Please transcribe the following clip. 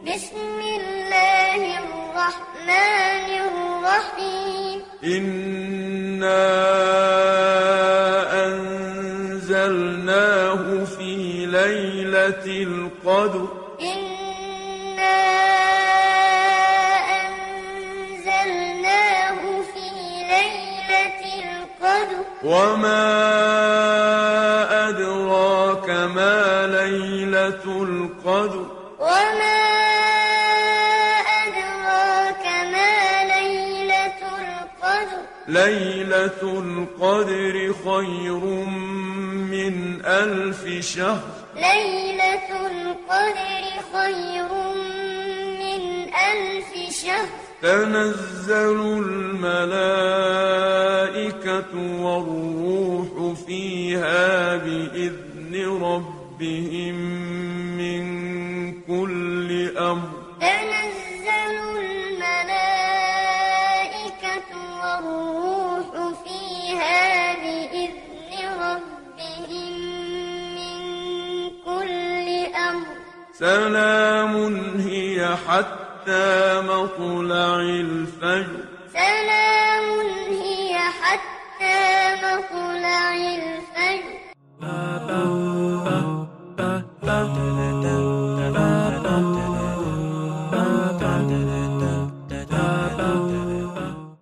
بسم الله الرحمن الرحيم إنا أنزلناه في ليلة القدر إنا أنزلناه في ليلة القدر وما أدراك ما ليلة القدر وما أدراك ما ليلة القدر ليلة القدر خير من 1000 شهر ليلة القدر خير من 1000 شهر تنزل الملائكة والروح فيها بإذن ربهم من كل أمر تنزل الملائكة والروح فيها بإذن ربهم من كل أمر سلام هي حتى مطلع الفجر سلام هي حتى مطلع الفجر